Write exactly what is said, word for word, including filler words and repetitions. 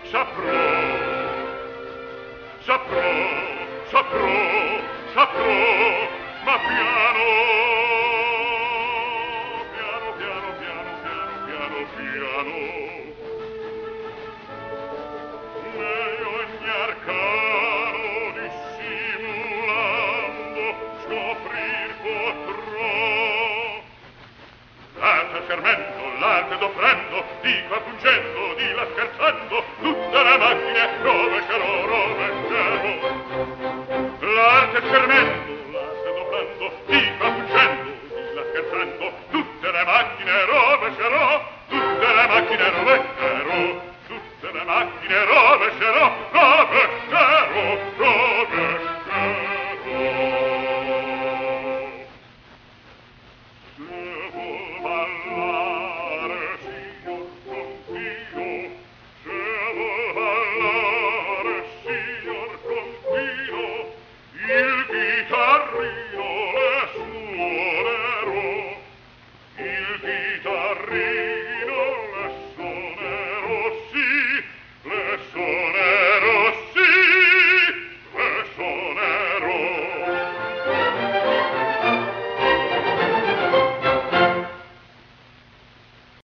saprò, saprò, saprò, saprò, ma piano, piano, piano, piano, piano, piano, piano. Meglio ogni arcano dissimulando scoprir potrò. L'arte fermento, l'arte d'offrendo, di qua fungendo, di là scherzando, tutte le macchine rovescerò, rovescerò. L'arte fermento, l'arte d'offrendo, di qua fungendo, di là scherzando, tutte le macchine rovescerò, tutte le macchine rovescerò, tutte le macchine rovescerò.